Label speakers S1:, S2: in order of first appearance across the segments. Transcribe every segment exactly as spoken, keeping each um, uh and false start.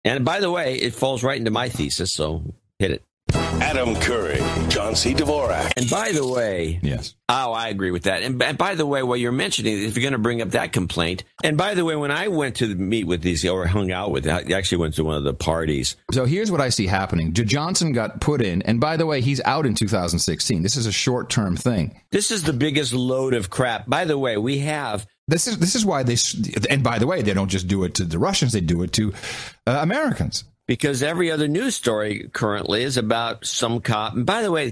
S1: And by the way, it falls right into my thesis, so hit it.
S2: Adam Curry, John C. Dvorak.
S1: And by the way,
S3: yes.
S1: Oh, I agree with that. And, and by the way, what you're mentioning, if you're going to bring up that complaint, and by the way, when I went to meet with these or hung out with, I actually went to one of the parties.
S3: So here's what I see happening. J. Johnson got put in, and by the way, he's out in two thousand sixteen. This is a short-term thing.
S1: This is the biggest load of crap. By the way, we have.
S3: This is this is why they, and by the way, they don't just do it to the Russians, they do it to uh, Americans.
S1: Because every other news story currently is about some cop. And by the way,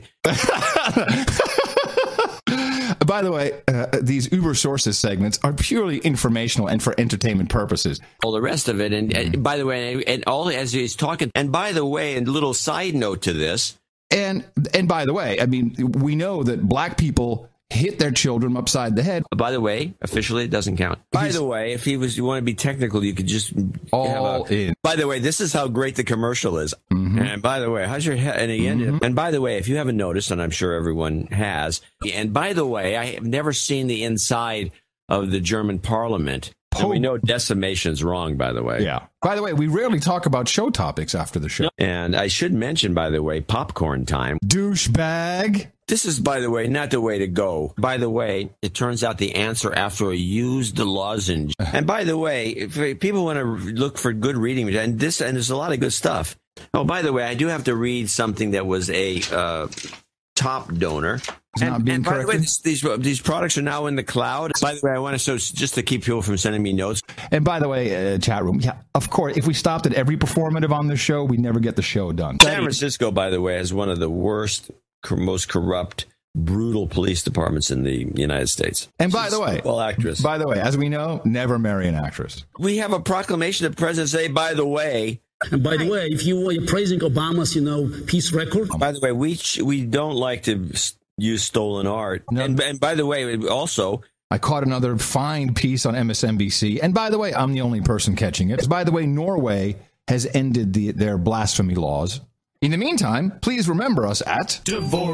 S3: by the way, uh, these Uber Sources segments are purely informational and for entertainment purposes.
S1: All the rest of it. And, mm-hmm. and by the way, and all as he's talking, and by the way, and a little side note to this.
S3: And and by the way, I mean, we know that black people hit their children upside the head.
S1: By the way, officially, it doesn't count. By He's, the way, if he was, you want to be technical, you could just
S3: all
S1: have a,
S3: in.
S1: By the way, this is how great the commercial is.
S3: Mm-hmm.
S1: And by the way, how's your head? And again, mm-hmm. and by the way, if you haven't noticed, and I'm sure everyone has, and by the way, I have never seen the inside of the German Parliament. And we know decimation's wrong, by the way.
S3: Yeah. By the way, we rarely talk about show topics after the show.
S1: And I should mention, by the way, popcorn time.
S3: Douchebag.
S1: This is, by the way, not the way to go. By the way, it turns out the answer after a used lozenge. And by the way, if people want to look for good reading, and this, and there's a lot of good stuff. Oh, by the way, I do have to read something that was a uh, top donor. And, and by the way, this, these these products are now in the cloud. By the way, I want to so just to keep people from sending me notes.
S3: And by the way, uh, chat room, yeah, of course, if we stopped at every performative on the show, we never get the show done.
S1: San Francisco, by the way, has one of the worst, most corrupt, brutal police departments in the United States.
S3: And by the way,
S1: well, actress.
S3: By the way, as we know, never marry an actress.
S1: We have a proclamation of the president say, by the way.
S4: And by the way, if you were praising Obama's, you know, peace record.
S1: By the way, we we don't like to use stolen art. No. And, and by the way, also,
S3: I caught another fine piece on M S N B C. And by the way, I'm the only person catching it. By the way, Norway has ended the, their blasphemy laws. In the meantime, please remember us at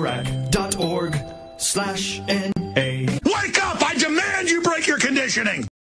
S5: Dvorak.org slash N A.
S2: Wake up! I demand you break your conditioning!